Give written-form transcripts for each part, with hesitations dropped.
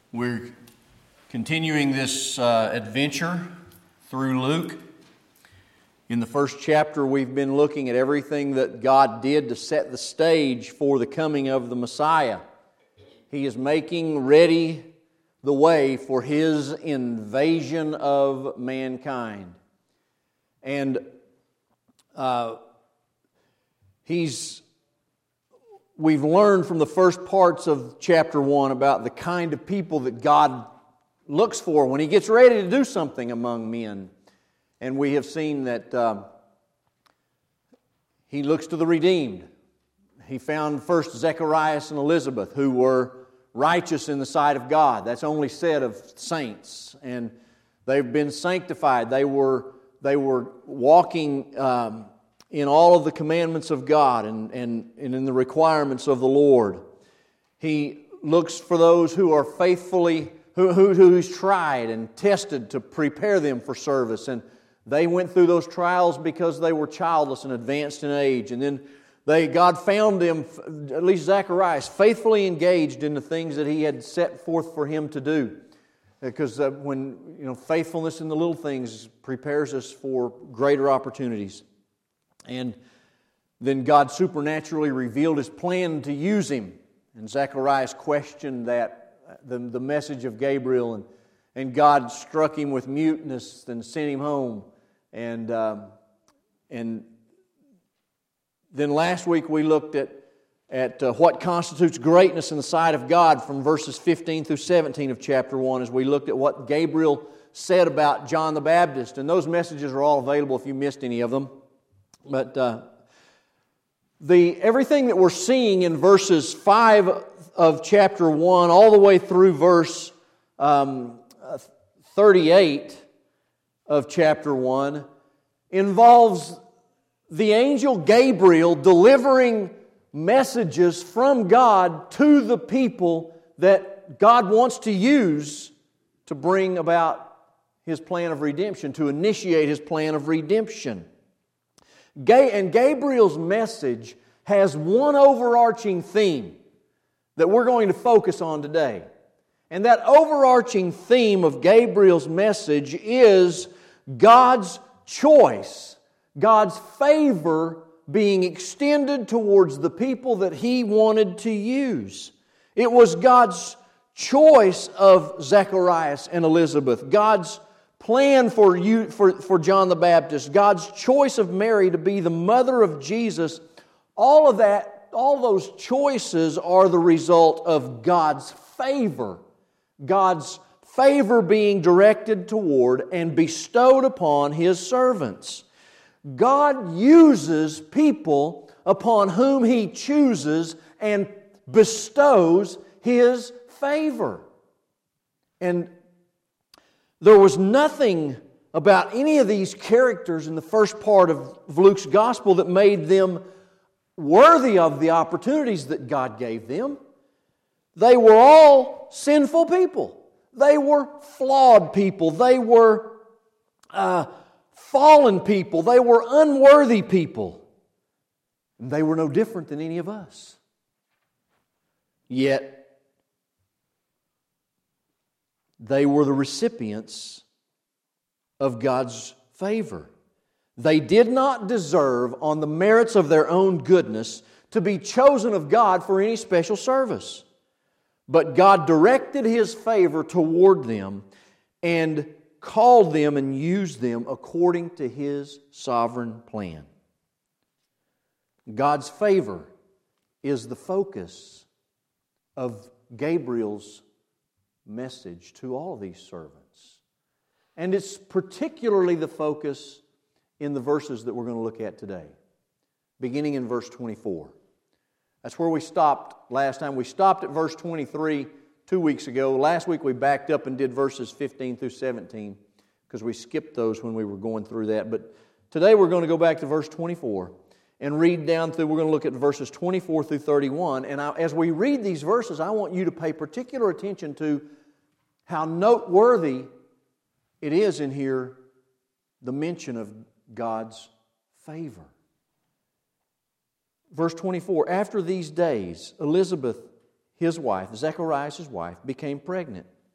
We're continuing this adventure through Luke. In the first chapter, we've been looking at everything that God did to set the stage for the coming of the Messiah. He is making ready the way for His invasion of mankind. And we've learned from the first parts of chapter 1 about the kind of people that God looks for when He gets ready to do something among men. And we have seen that He looks to the redeemed. He found first Zacharias and Elizabeth, who were righteous in the sight of God. That's only said of saints. And they've been sanctified. They were walking in all of the commandments of God and in the requirements of the Lord. He looks for those who are faithfully, who's tried and tested to prepare them for service. And they went through those trials because they were childless and advanced in age. And then God found them, at least Zacharias, faithfully engaged in the things that He had set forth for him to do. Because when faithfulness in the little things prepares us for greater opportunities. And then God supernaturally revealed His plan to use him. And Zacharias questioned the message of Gabriel, and God struck him with muteness and sent him home. And then last week we looked at what constitutes greatness in the sight of God from verses 15 through 17 of chapter 1 as we looked at what Gabriel said about John the Baptist. And those messages are all available if you missed any of them. But everything that we're seeing in verses 5 of chapter 1 all the way through verse 38 of chapter 1 involves the angel Gabriel delivering messages from God to the people that God wants to use to bring about His plan of redemption, to initiate His plan of redemption. And Gabriel's message has one overarching theme that we're going to focus on today. And that overarching theme of Gabriel's message is God's choice, God's favor being extended towards the people that He wanted to use. It was God's choice of Zacharias and Elizabeth, God's plan for John the Baptist, God's choice of Mary to be the mother of Jesus. All those choices are the result of God's favor. God's favor being directed toward and bestowed upon His servants. God uses people upon whom He chooses and bestows His favor. And there was nothing about any of these characters in the first part of Luke's gospel that made them worthy of the opportunities that God gave them. They were all sinful people. They were flawed people. They were fallen people. They were unworthy people. And they were no different than any of us. Yet, they were the recipients of God's favor. They did not deserve, on the merits of their own goodness, to be chosen of God for any special service. But God directed His favor toward them and called them and used them according to His sovereign plan. God's favor is the focus of Gabriel's message to all of these servants. And it's particularly the focus in the verses that we're going to look at today, beginning in verse 24. That's where we stopped last time. We stopped at verse 23 2 weeks ago. Last week we backed up and did verses 15 through 17 because we skipped those when we were going through that. But today we're going to go back to verse 24 and read down through, we're going to look at verses 24 through 31. And as we read these verses, I want you to pay particular attention to how noteworthy it is in here, the mention of God's favor. Verse 24, after these days, Elizabeth, his wife, Zacharias' wife, became pregnant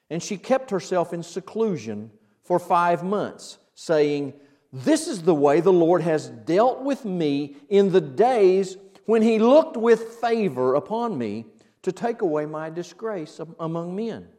And she kept herself in seclusion for 5 months, saying, "This is the way the Lord has dealt with me in the days when He looked with favor upon me to take away my disgrace among men."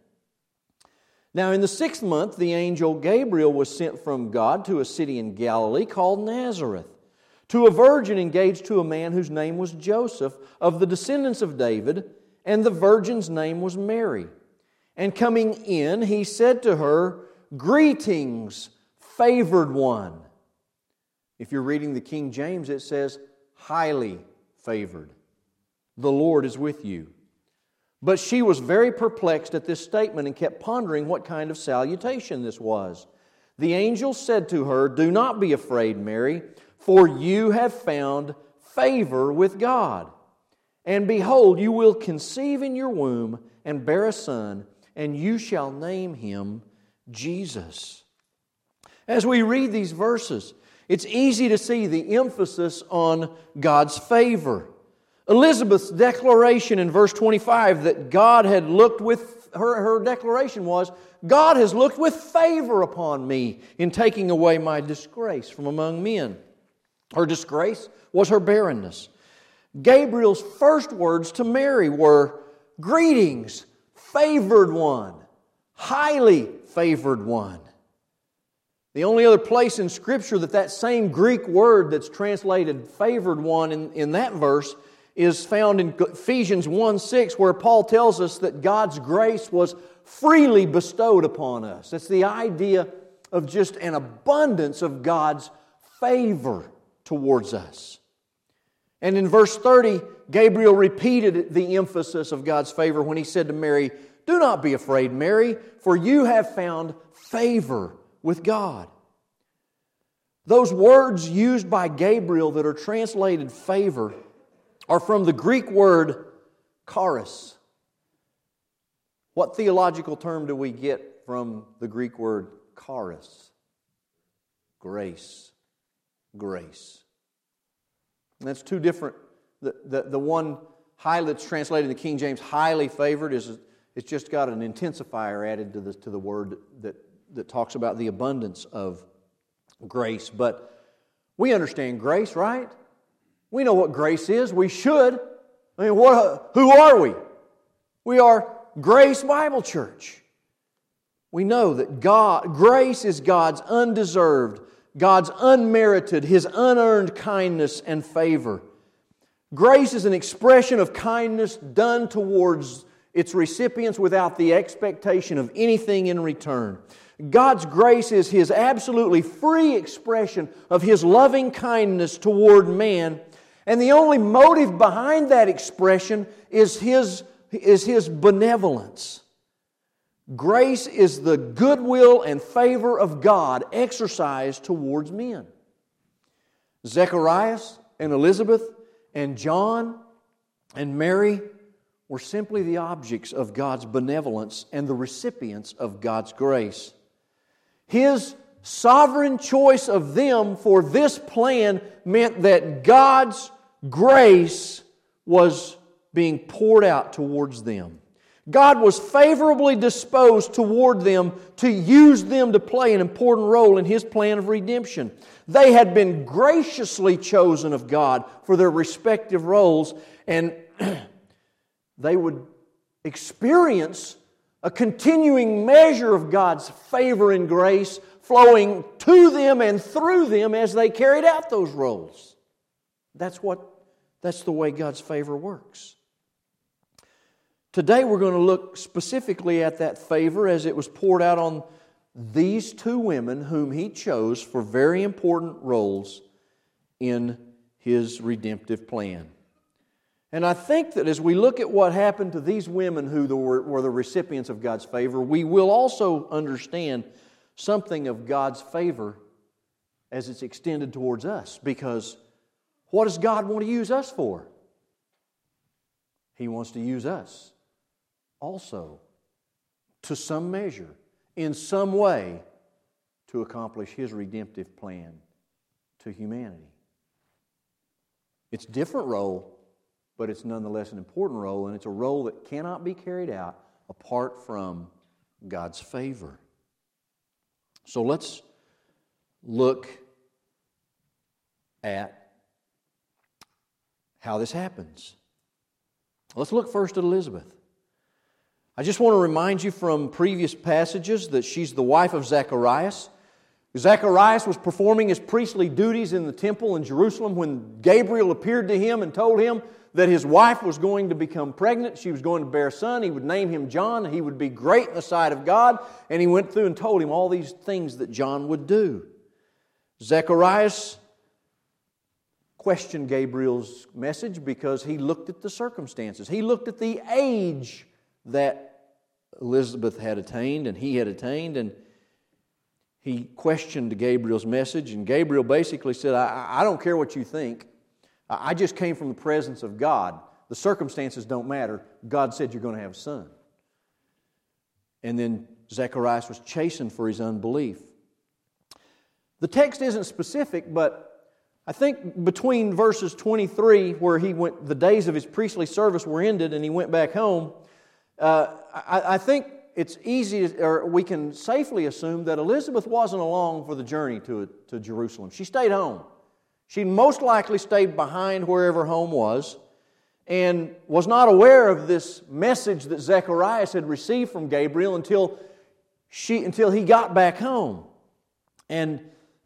Now in the 6th month, the angel Gabriel was sent from God to a city in Galilee called Nazareth, to a virgin engaged to a man whose name was Joseph, of the descendants of David, and the virgin's name was Mary. And coming in, he said to her, "Greetings, favored one." If you're reading the King James, it says, "highly favored. The Lord is with you." But she was very perplexed at this statement and kept pondering what kind of salutation this was. The angel said to her, "Do not be afraid, Mary, for you have found favor with God. And behold, you will conceive in your womb and bear a son, and you shall name him Jesus." As we read these verses, it's easy to see the emphasis on God's favor. Elizabeth's declaration in verse 25 that God had looked with, her declaration was, "God has looked with favor upon me in taking away my disgrace from among men." Her disgrace was her barrenness. Gabriel's first words to Mary were, "Greetings, favored one, highly favored one." The only other place in Scripture that same Greek word that's translated favored one in that verse is found in Ephesians 1:6, where Paul tells us that God's grace was freely bestowed upon us. It's the idea of just an abundance of God's favor towards us. And in verse 30, Gabriel repeated the emphasis of God's favor when he said to Mary, "Do not be afraid, Mary, for you have found favor with God." Those words used by Gabriel that are translated favor are from the Greek word charis. What theological term do we get from the Greek word charis? Grace. Grace. And that's two different. The one that's translated in the King James, highly favored, it's just got an intensifier added to the word that talks about the abundance of grace. But we understand grace, right? We know what grace is. We should. I mean, who are we? We are Grace Bible Church. We know that grace is God's undeserved, God's unmerited, His unearned kindness and favor. Grace is an expression of kindness done towards its recipients without the expectation of anything in return. God's grace is His absolutely free expression of His loving kindness toward man. And the only motive behind that expression is His benevolence. Grace is the goodwill and favor of God exercised towards men. Zacharias and Elizabeth and John and Mary were simply the objects of God's benevolence and the recipients of God's grace. His sovereign choice of them for this plan meant that God's grace was being poured out towards them. God was favorably disposed toward them to use them to play an important role in His plan of redemption. They had been graciously chosen of God for their respective roles, and they would experience a continuing measure of God's favor and grace flowing to them and through them as they carried out those roles. That's the way God's favor works. Today we're going to look specifically at that favor as it was poured out on these two women whom He chose for very important roles in His redemptive plan. And I think that as we look at what happened to these women who were the recipients of God's favor, we will also understand something of God's favor as it's extended towards us. Because what does God want to use us for? He wants to use us also, to some measure, in some way, to accomplish His redemptive plan to humanity. It's a different role, but it's nonetheless an important role, and it's a role that cannot be carried out apart from God's favor. So let's look at how this happens. Let's look first at Elizabeth. I just want to remind you from previous passages that she's the wife of Zacharias. Zacharias was performing his priestly duties in the temple in Jerusalem when Gabriel appeared to him and told him that his wife was going to become pregnant. She was going to bear a son. He would name him John. He would be great in the sight of God. And he went through and told him all these things that John would do. Zacharias questioned Gabriel's message because he looked at the circumstances. He looked at the age that Elizabeth had attained and he had attained, and he questioned Gabriel's message, and Gabriel basically said, I don't care what you think. I just came from the presence of God. The circumstances don't matter. God said you're going to have a son. And then Zacharias was chastened for his unbelief. The text isn't specific, but I think between verses 23, where he went, the days of his priestly service were ended and he went back home, I think it's easy, or we can safely assume that Elizabeth wasn't along for the journey to Jerusalem. She stayed home. She most likely stayed behind wherever home was and was not aware of this message that Zacharias had received from Gabriel until he got back home. And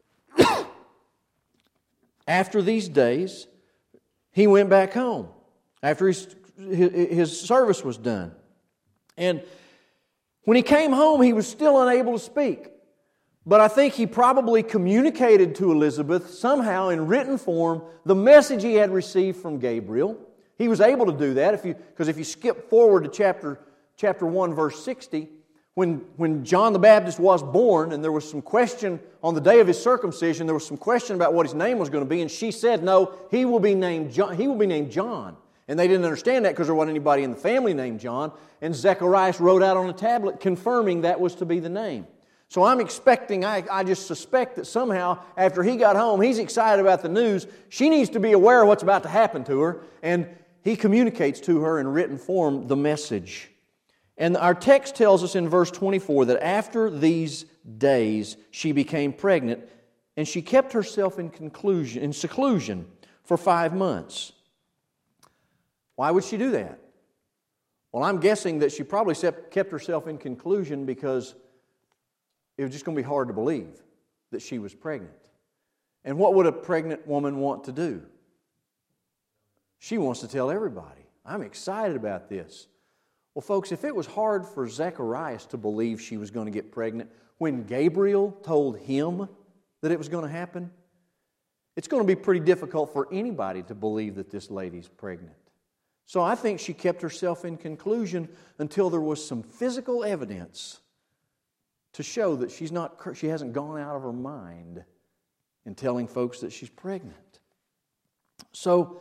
after these days, he went back home after his service was done. And when he came home, he was still unable to speak. But I think he probably communicated to Elizabeth somehow in written form the message he had received from Gabriel. He was able to do that because if you skip forward to chapter 1, verse 60, when John the Baptist was born and there was some question on the day of his circumcision, there was some question about what his name was going to be, and she said, no, he will be named John. And they didn't understand that because there wasn't anybody in the family named John. And Zacharias wrote out on a tablet confirming that was to be the name. So I'm expecting, I just suspect that somehow after he got home, he's excited about the news. She needs to be aware of what's about to happen to her. And he communicates to her in written form the message. And our text tells us in verse 24 that after these days she became pregnant and she kept herself in seclusion for 5 months. Why would she do that? Well, I'm guessing that she probably kept herself in seclusion because it was just going to be hard to believe that she was pregnant. And what would a pregnant woman want to do? She wants to tell everybody. I'm excited about this. Well, folks, if it was hard for Zacharias to believe she was going to get pregnant when Gabriel told him that it was going to happen, it's going to be pretty difficult for anybody to believe that this lady's pregnant. So I think she kept herself in seclusion until there was some physical evidence to show that she hasn't gone out of her mind in telling folks that she's pregnant. So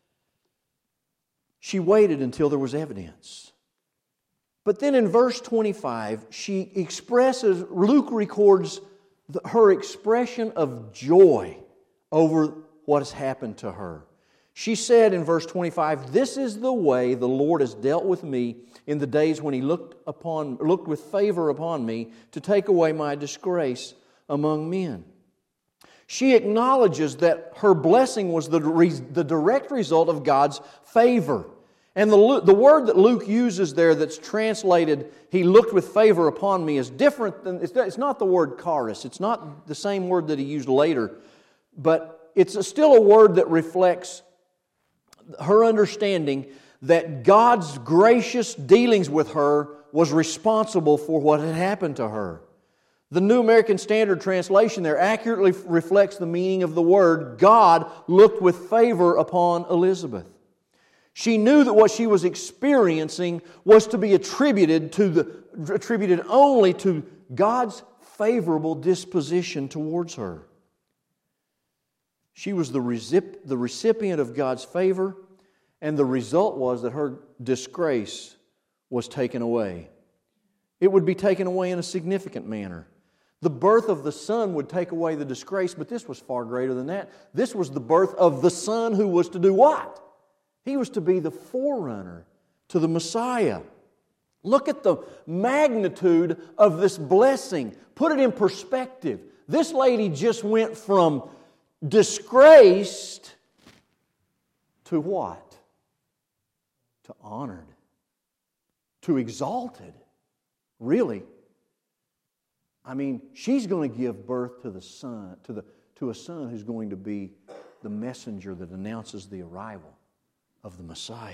she waited until there was evidence. But then in verse 25, Luke records her expression of joy over what has happened to her. She said in verse 25, "This is the way the Lord has dealt with me in the days when He looked with favor upon me to take away my disgrace among men." She acknowledges that her blessing was the direct result of God's favor. And the word that Luke uses there that's translated, "He looked with favor upon me," is different than, it's not the word charis. It's not the same word that he used later. But it's still a word that reflects her understanding that God's gracious dealings with her was responsible for what had happened to her. The New American Standard Translation there accurately reflects the meaning of the word, God looked with favor upon Elizabeth. She knew that what she was experiencing was to be attributed only to God's favorable disposition towards her. She was the recipient of God's favor, and the result was that her disgrace was taken away. It would be taken away in a significant manner. The birth of the Son would take away the disgrace, but this was far greater than that. This was the birth of the Son who was to do what? He was to be the forerunner to the Messiah. Look at the magnitude of this blessing. Put it in perspective. This lady just went from disgraced to what? To honored. To exalted. Really. I mean, she's going to give birth to the son, to a son who's going to be the messenger that announces the arrival of the Messiah.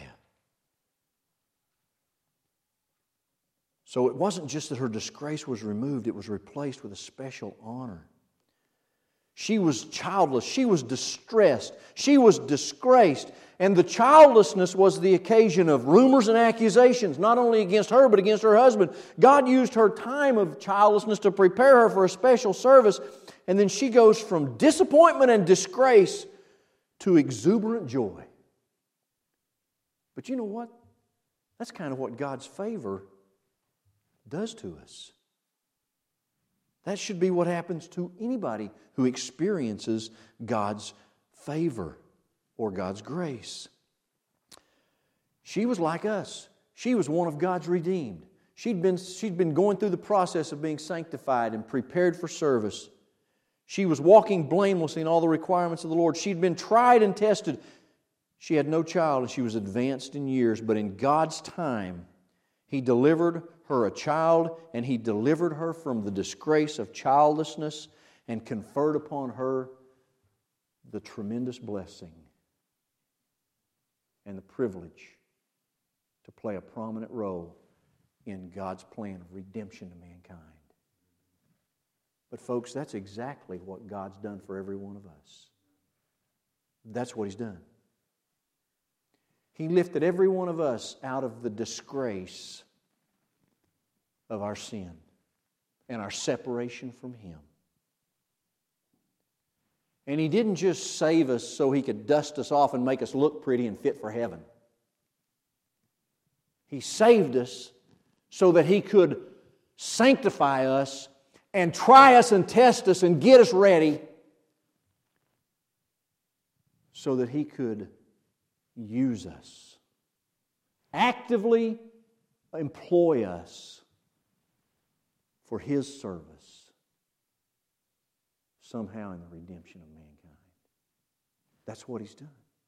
So it wasn't just that her disgrace was removed, it was replaced with a special honor. She was childless, she was distressed, she was disgraced, and the childlessness was the occasion of rumors and accusations, not only against her but against her husband. God used her time of childlessness to prepare her for a special service, and then she goes from disappointment and disgrace to exuberant joy. But you know what? That's kind of what God's favor does to us. That should be what happens to anybody who experiences God's favor or God's grace. She was like us. She was one of God's redeemed. She'd been going through the process of being sanctified and prepared for service. She was walking blamelessly in all the requirements of the Lord. She'd been tried and tested. She had no child and she was advanced in years, but in God's time, He delivered her a child, and He delivered her from the disgrace of childlessness and conferred upon her the tremendous blessing and the privilege to play a prominent role in God's plan of redemption to mankind. But folks, that's exactly what God's done for every one of us. That's what He's done. He lifted every one of us out of the disgrace of our sin and our separation from Him. And He didn't just save us so He could dust us off and make us look pretty and fit for heaven. He saved us so that He could sanctify us and try us and test us and get us ready so that He could use us, actively employ us for His service somehow in the redemption of mankind. That's what He's done.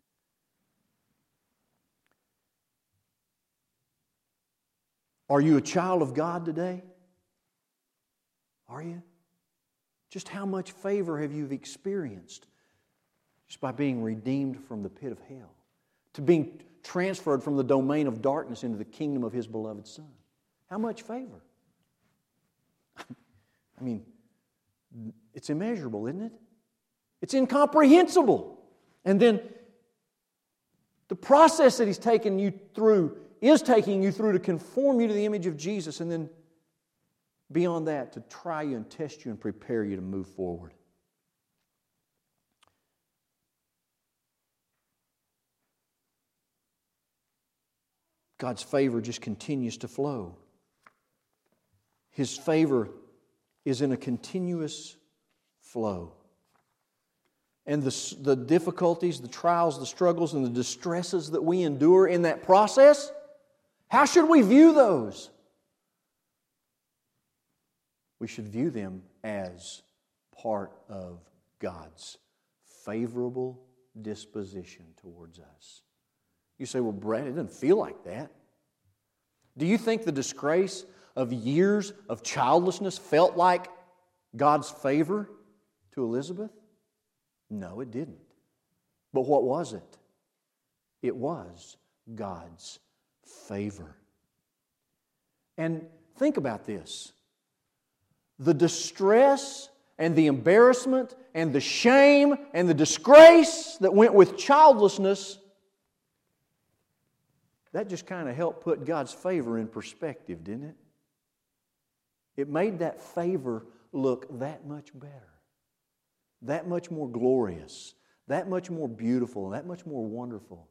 Are you a child of God today? Are you? Just how much favor have you experienced just by being redeemed from the pit of hell, to being transferred from the domain of darkness into the kingdom of His beloved Son? How much favor? I mean, it's immeasurable, isn't it? It's incomprehensible. And then the process that He's taken you through is taking you through to conform you to the image of Jesus, and then beyond that, to try you and test you and prepare you to move forward. God's favor just continues to flow. His favor is in a continuous flow. And the difficulties, the trials, the struggles, and the distresses that we endure in that process, how should we view those? We should view them as part of God's favorable disposition towards us. You say, well, Brad, it doesn't feel like that. Do you think the disgrace of years of childlessness felt like God's favor to Elizabeth? No, it didn't. But what was it? It was God's favor. And think about this. The distress and the embarrassment and the shame and the disgrace that went with childlessness, that just kind of helped put God's favor in perspective, didn't it? It made that favor look that much better, that much more glorious, that much more beautiful, that much more wonderful.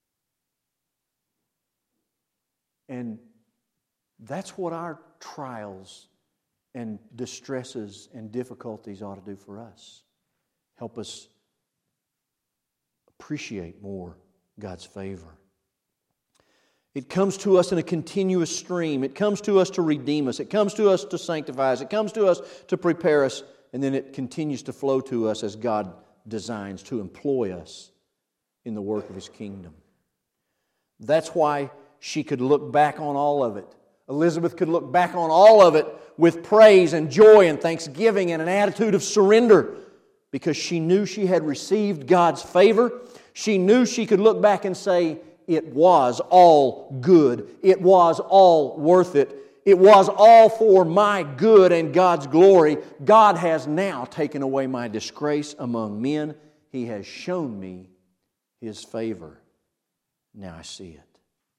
And that's what our trials and distresses and difficulties ought to do for us. Help us appreciate more God's favor. It comes to us in a continuous stream. It comes to us to redeem us. It comes to us to sanctify us. It comes to us to prepare us. And then it continues to flow to us as God designs to employ us in the work of His kingdom. That's why she could look back on all of it. Elizabeth could look back on all of it with praise and joy and thanksgiving and an attitude of surrender, because she knew she had received God's favor. She knew she could look back and say, it was all good. It was all worth it. It was all for my good and God's glory. God has now taken away my disgrace among men. He has shown me His favor. Now I see it.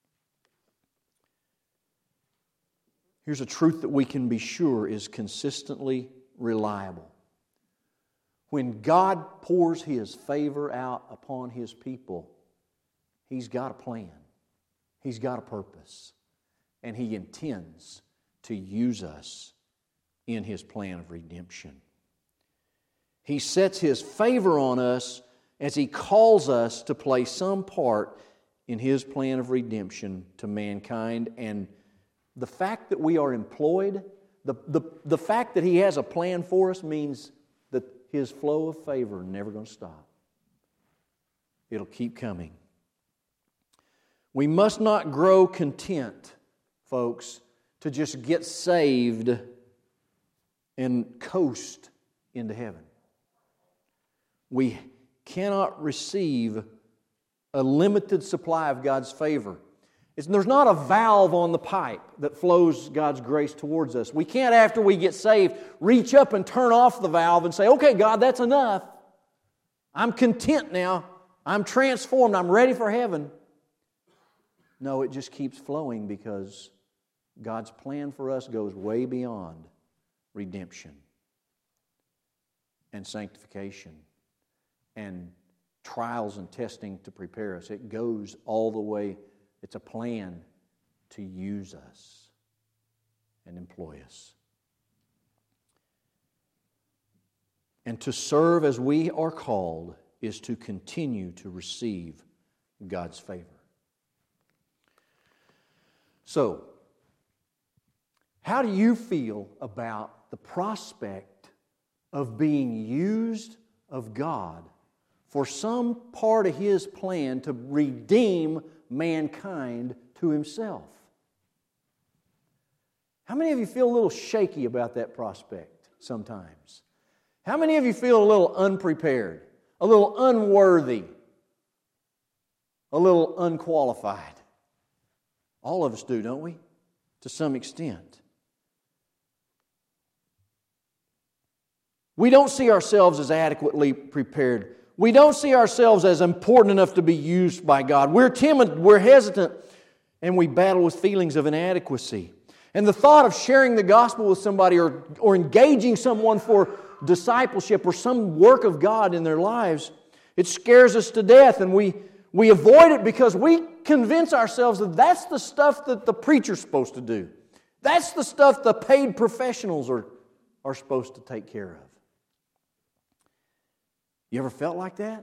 Here's a truth that we can be sure is consistently reliable. When God pours His favor out upon His people, He's got a plan. He's got a purpose. And He intends to use us in His plan of redemption. He sets His favor on us as He calls us to play some part in His plan of redemption to mankind. And the fact that we are employed, the fact that He has a plan for us means that His flow of favor is never going to stop. It'll keep coming. We must not grow content, folks, to just get saved and coast into heaven. We cannot receive a limited supply of God's favor. There's not a valve on the pipe that flows God's grace towards us. We can't, after we get saved, reach up and turn off the valve and say, okay, God, that's enough. I'm content now. I'm transformed. I'm ready for heaven. No, it just keeps flowing because God's plan for us goes way beyond redemption and sanctification and trials and testing to prepare us. It goes all the way. It's a plan to use us and employ us. And to serve as we are called is to continue to receive God's favor. So, how do you feel about the prospect of being used of God for some part of His plan to redeem mankind to Himself? How many of you feel a little shaky about that prospect sometimes? How many of you feel a little unprepared, a little unworthy, a little unqualified? All of us do, don't we? To some extent. We don't see ourselves as adequately prepared. We don't see ourselves as important enough to be used by God. We're timid, we're hesitant, and we battle with feelings of inadequacy. And the thought of sharing the gospel with somebody or engaging someone for discipleship or some work of God in their lives, it scares us to death, and we avoid it because we convince ourselves that that's the stuff that the preacher's supposed to do. That's the stuff the paid professionals are supposed to take care of. You ever felt like that?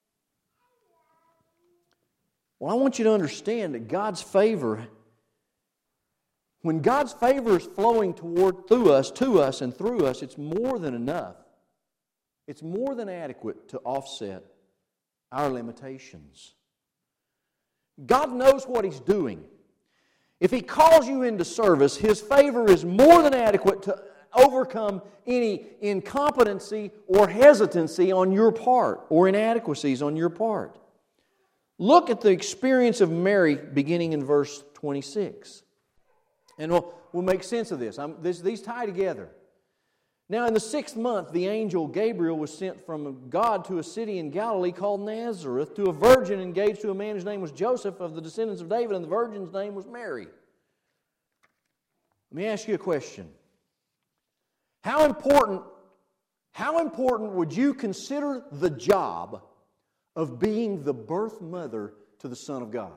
Well, I want you to understand that God's favor, when God's favor is flowing through us, to us, and through us, it's more than enough. It's more than adequate to offset our limitations. God knows what He's doing. If He calls you into service, His favor is more than adequate to overcome any incompetency or hesitancy on your part or inadequacies on your part. Look at the experience of Mary beginning in verse 26. And we'll make sense of this. These tie together. Now in the 6th month, the angel Gabriel was sent from God to a city in Galilee called Nazareth to a virgin engaged to a man whose name was Joseph of the descendants of David, and the virgin's name was Mary. Let me ask you a question. How important would you consider the job of being the birth mother to the Son of God?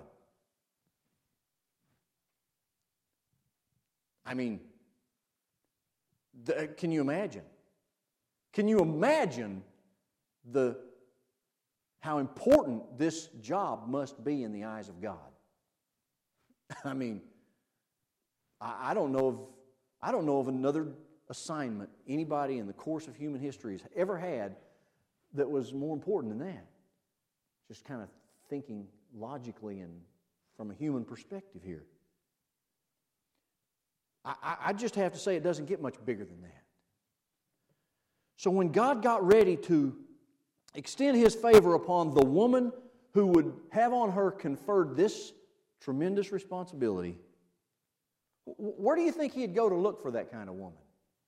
I mean, can you imagine? Can you imagine how important this job must be in the eyes of God? I mean, I don't know of another assignment anybody in the course of human history has ever had that was more important than that. Just kind of thinking logically and from a human perspective here. I just have to say it doesn't get much bigger than that. So when God got ready to extend His favor upon the woman who would have on her conferred this tremendous responsibility, where do you think He'd go to look for that kind of woman?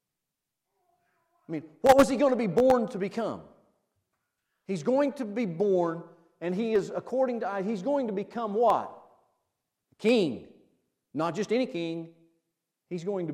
I mean, what was He going to be born to become? He's going to be born, and He is, according to, He's going to become what? King. Not just any king. He's going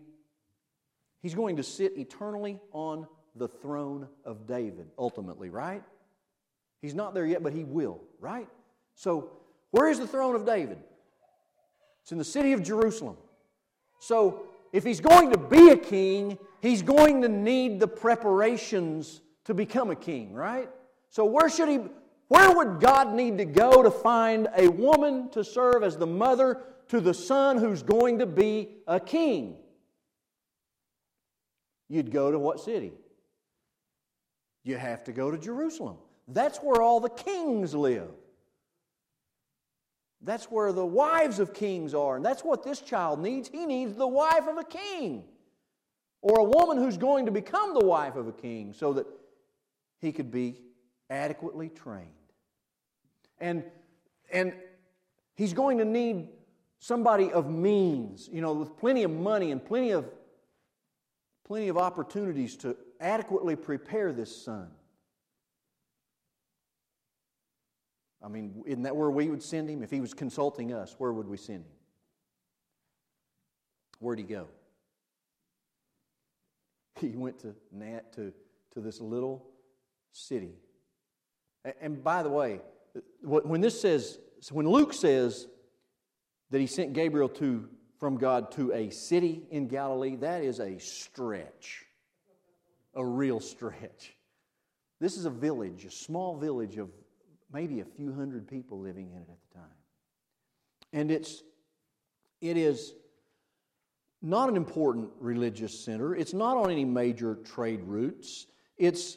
to sit eternally on the throne of David, ultimately, right? He's not there yet, but He will, right? So, where is the throne of David? It's in the city of Jerusalem. So, if He's going to be a king, He's going to need the preparations to become a king, right? So where would God need to go to find a woman to serve as the mother to the son who's going to be a king? You'd go to what city? You have to go to Jerusalem. That's where all the kings live. That's where the wives of kings are. And that's what this child needs. He needs the wife of a king. Or a woman who's going to become the wife of a king so that he could be adequately trained. And he's going to need somebody of means, with plenty of money and plenty of opportunities to adequately prepare this son. I mean, isn't that where we would send him? If he was consulting us, where would we send him? Where'd he go? He went to this little city. And by the way, when Luke says that he sent Gabriel from God to a city in Galilee, that is a stretch. A real stretch. This is a village, a small village of maybe a few hundred people living in it at the time. And it is not an important religious center. It's not on any major trade routes. It's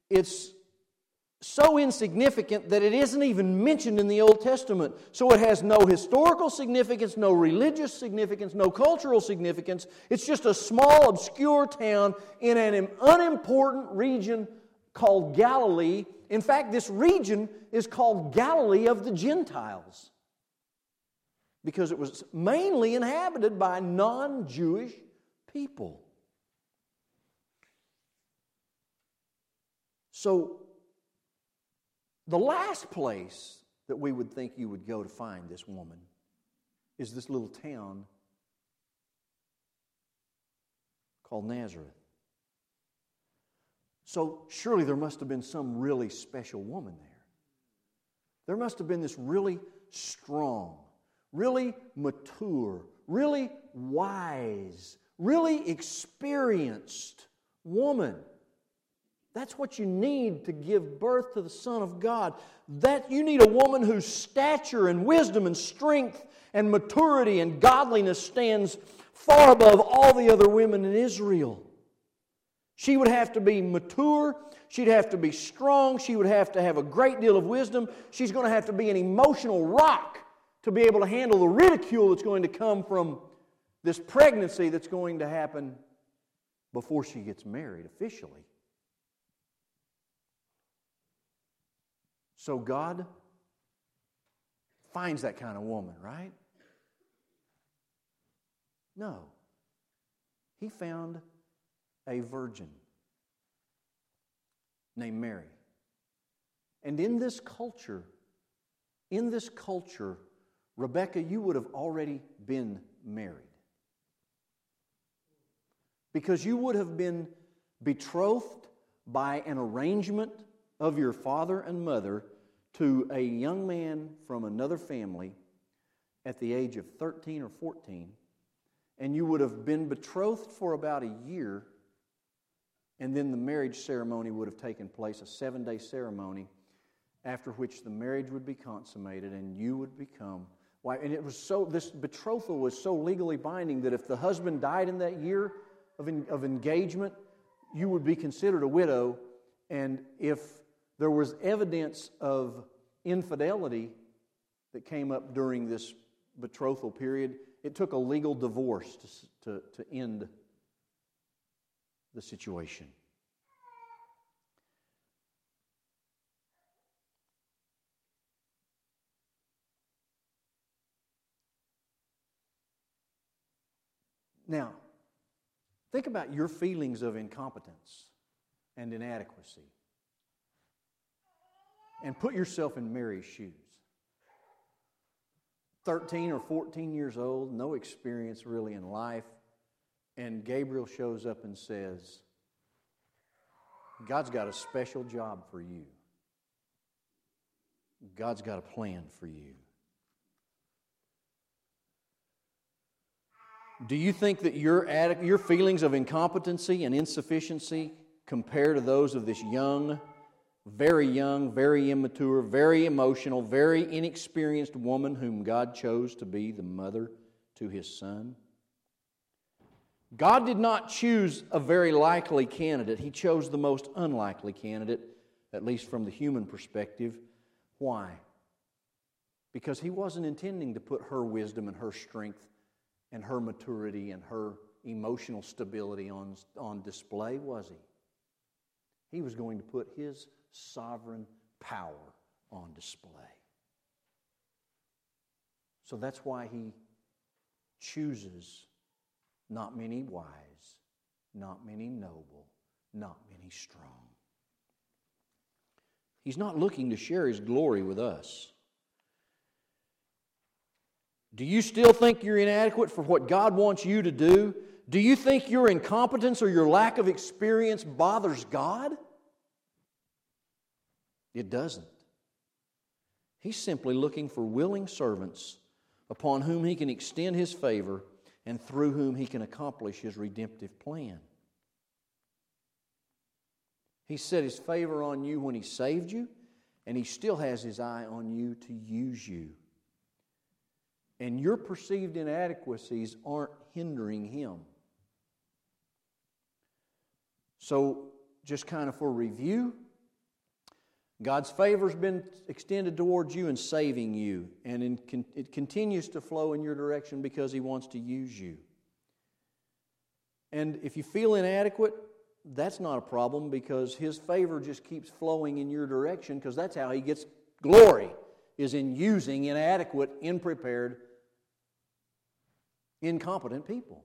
so insignificant that it isn't even mentioned in the Old Testament. So it has no historical significance, no religious significance, no cultural significance. It's just a small, obscure town in an unimportant region called Galilee. In fact, this region is called Galilee of the Gentiles because it was mainly inhabited by non-Jewish people. So, the last place that we would think you would go to find this woman is this little town called Nazareth. So surely there must have been some really special woman there. There must have been this really strong, really mature, really wise, really experienced woman. That's what you need to give birth to the Son of God. That you need a woman whose stature and wisdom and strength and maturity and godliness stands far above all the other women in Israel. She would have to be mature. She'd have to be strong. She would have to have a great deal of wisdom. She's going to have to be an emotional rock to be able to handle the ridicule that's going to come from this pregnancy that's going to happen before she gets married officially. So God finds that kind of woman, right? No. He found a virgin named Mary. And in this culture, Rebecca, you would have already been married. Because you would have been betrothed by an arrangement of your father and mother to a young man from another family at the age of 13 or 14, and you would have been betrothed for about a year, and then the marriage ceremony would have taken place, a 7-day ceremony, after which the marriage would be consummated and you would become Why? And this betrothal was so legally binding that if the husband died in that year of engagement, you would be considered a widow. And if there was evidence of infidelity that came up during this betrothal period, it took a legal divorce to end the situation. Now, think about your feelings of incompetence and inadequacy. And put yourself in Mary's shoes. 13 or 14 years old, no experience really in life, and Gabriel shows up and says, God's got a special job for you. God's got a plan for you. Do you think that your feelings of incompetency and insufficiency compare to those of this young, very immature, very emotional, very inexperienced woman whom God chose to be the mother to His Son? God did not choose a very likely candidate. He chose the most unlikely candidate, at least from the human perspective. Why? Because He wasn't intending to put her wisdom and her strength and her maturity and her emotional stability on display, was He? He was going to put His sovereign power on display. So that's why He chooses not many wise, not many noble, not many strong. He's not looking to share His glory with us. Do you still think you're inadequate for what God wants you to do? Do you think your incompetence or your lack of experience bothers God? It doesn't. He's simply looking for willing servants upon whom He can extend His favor and through whom He can accomplish His redemptive plan. He set His favor on you when He saved you, and He still has His eye on you to use you. And your perceived inadequacies aren't hindering Him. So, just kind of for review, God's favor has been extended towards you in saving you, and it continues to flow in your direction because He wants to use you. And if you feel inadequate, that's not a problem because His favor just keeps flowing in your direction because that's how He gets glory, is in using inadequate, unprepared, incompetent people.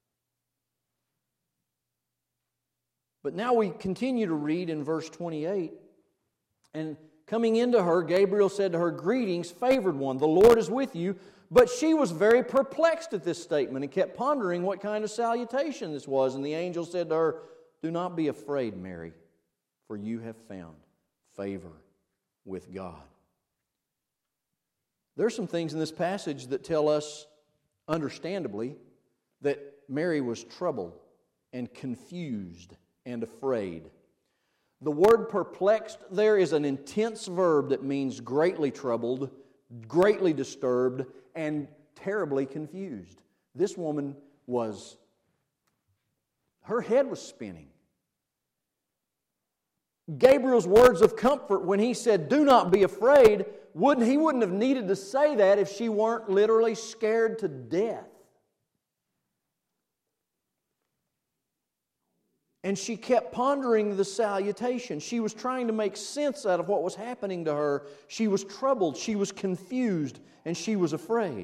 But now we continue to read in verse 28, and coming into her, Gabriel said to her, "Greetings, favored one, the Lord is with you." But she was very perplexed at this statement and kept pondering what kind of salutation this was. And the angel said to her, "Do not be afraid, Mary, for you have found favor with God." There are some things in this passage that tell us, understandably, that Mary was troubled and confused and afraid. The word perplexed there is an intense verb that means greatly troubled, greatly disturbed, and terribly confused. This woman her head was spinning. Gabriel's words of comfort when he said, "Do not be afraid," he wouldn't have needed to say that if she weren't literally scared to death. And she kept pondering the salutation. She was trying to make sense out of what was happening to her. She was troubled, she was confused, and she was afraid.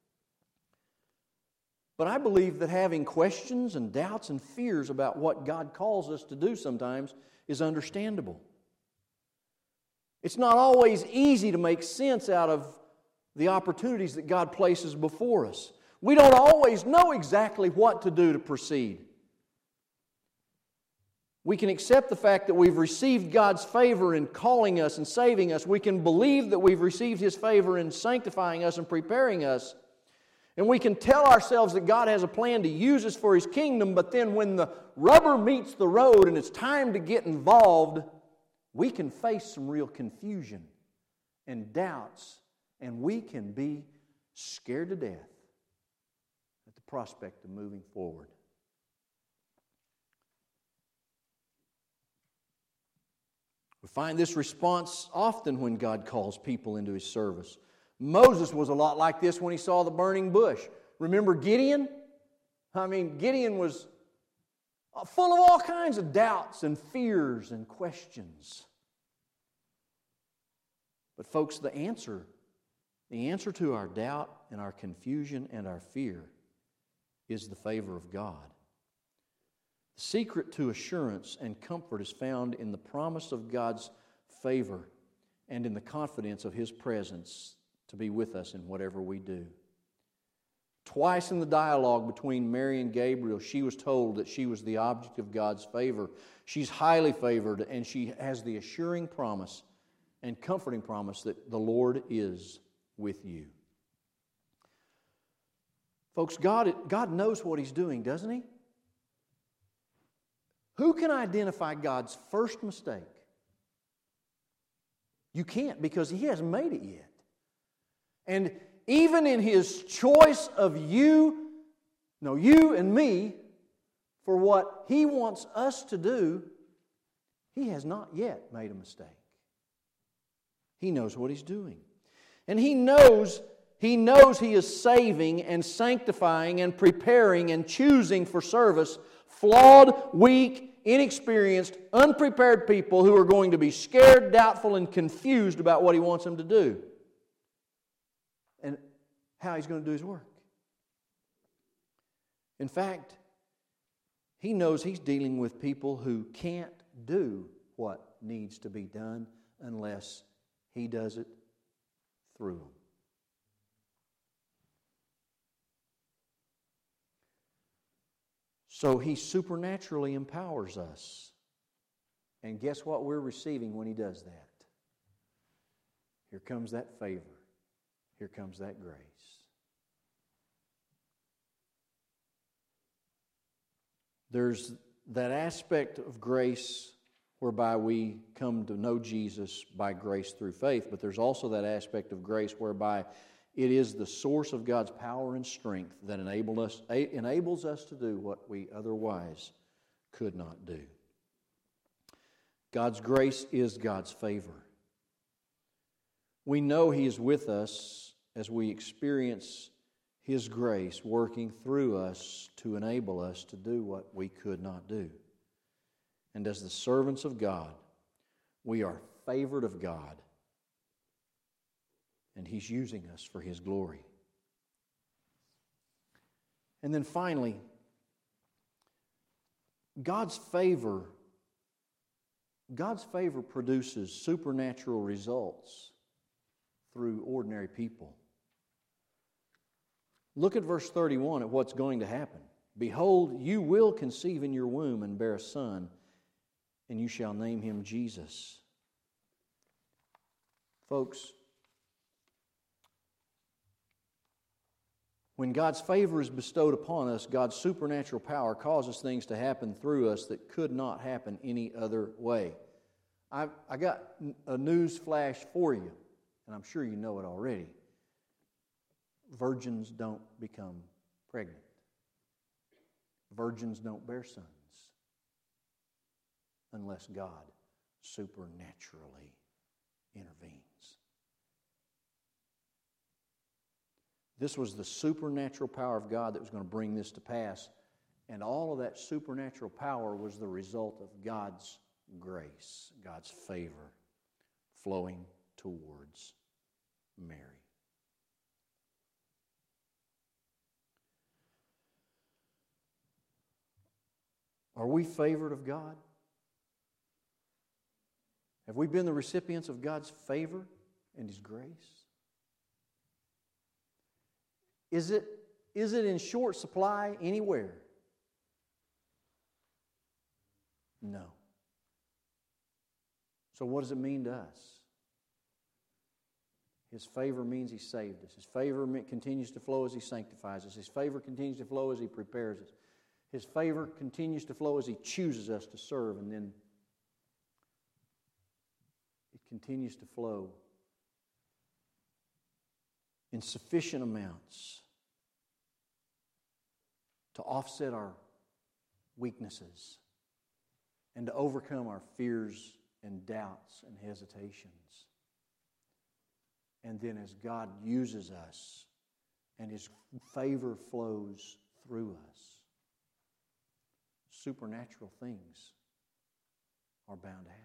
But I believe that having questions and doubts and fears about what God calls us to do sometimes is understandable. It's not always easy to make sense out of the opportunities that God places before us. We don't always know exactly what to do to proceed. We can accept the fact that we've received God's favor in calling us and saving us. We can believe that we've received His favor in sanctifying us and preparing us. And we can tell ourselves that God has a plan to use us for His kingdom, but then when the rubber meets the road and it's time to get involved, we can face some real confusion and doubts, and we can be scared to death at the prospect of moving forward. We find this response often when God calls people into His service. Moses was a lot like this when he saw the burning bush. Remember Gideon? Gideon was full of all kinds of doubts and fears and questions. But folks, the answer to our doubt and our confusion and our fear is the favor of God. The secret to assurance and comfort is found in the promise of God's favor and in the confidence of His presence to be with us in whatever we do. Twice in the dialogue between Mary and Gabriel, she was told that she was the object of God's favor. She's highly favored, and she has the assuring promise and comforting promise that the Lord is with you. Folks, God knows what He's doing, doesn't He? Who can identify God's first mistake? You can't, because He hasn't made it yet. And even in His choice of you and me, for what He wants us to do, He has not yet made a mistake. He knows what He's doing. And He knows He is saving and sanctifying and preparing and choosing for service flawed, weak, inexperienced, unprepared people who are going to be scared, doubtful, and confused about what He wants them to do and how He's going to do His work. In fact, He knows He's dealing with people who can't do what needs to be done unless He does it through them. So He supernaturally empowers us. And guess what we're receiving when He does that? Here comes that favor. Here comes that grace. There's that aspect of grace whereby we come to know Jesus by grace through faith, but there's also that aspect of grace whereby it is the source of God's power and strength that enables us to do what we otherwise could not do. God's grace is God's favor. We know He is with us as we experience His grace working through us to enable us to do what we could not do. And as the servants of God, we are favored of God, and He's using us for His glory. And then finally, God's favor produces supernatural results through ordinary people. Look at verse 31 at what's going to happen. Behold, you will conceive in your womb and bear a son, and you shall name him Jesus. Folks, when God's favor is bestowed upon us, God's supernatural power causes things to happen through us that could not happen any other way. I got a news flash for you, and I'm sure you know it already. Virgins don't become pregnant. Virgins don't bear sons unless God supernaturally intervenes. This was the supernatural power of God that was going to bring this to pass, and all of that supernatural power was the result of God's grace, God's favor flowing towards Mary. Are we favored of God? Have we been the recipients of God's favor and His grace? Is it in short supply anywhere? No. So what does it mean to us? His favor means He saved us. His favor continues to flow as He sanctifies us. His favor continues to flow as He prepares us. His favor continues to flow as He chooses us to serve, and then it continues to flow in sufficient amounts to offset our weaknesses and to overcome our fears and doubts and hesitations. And then as God uses us and His favor flows through us, supernatural things are bound to happen.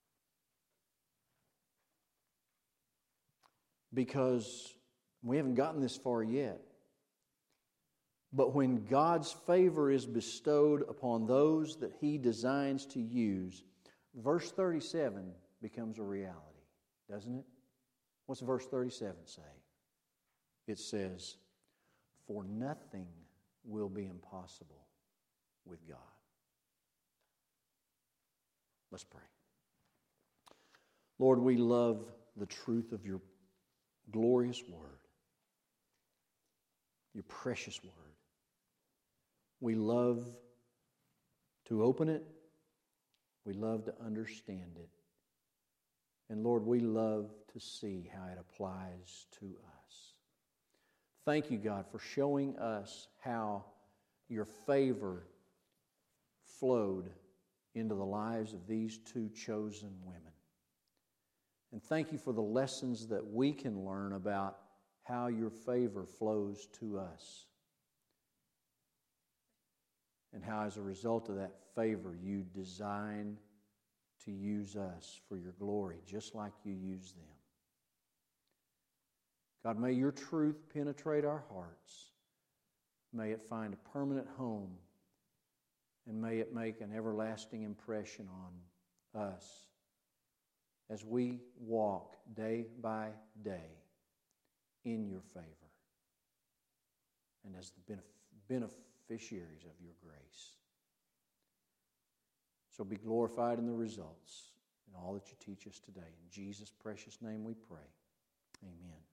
Because we haven't gotten this far yet, but when God's favor is bestowed upon those that He designs to use, verse 37 becomes a reality, doesn't it? What's verse 37 say? It says, "For nothing will be impossible with God." Let's pray. Lord, we love the truth of Your glorious Word, Your precious Word. We love to open it. We love to understand it. And Lord, we love to see how it applies to us. Thank You, God, for showing us how Your favor flowed into the lives of these two chosen women. And thank You for the lessons that we can learn about how Your favor flows to us. And how as a result of that favor You design to use us for Your glory, just like You use them. God, may Your truth penetrate our hearts. May it find a permanent home. And may it make an everlasting impression on us as we walk day by day in Your favor and as the beneficiaries of Your grace. So be glorified in the results in all that You teach us today. In Jesus' precious name we pray. Amen.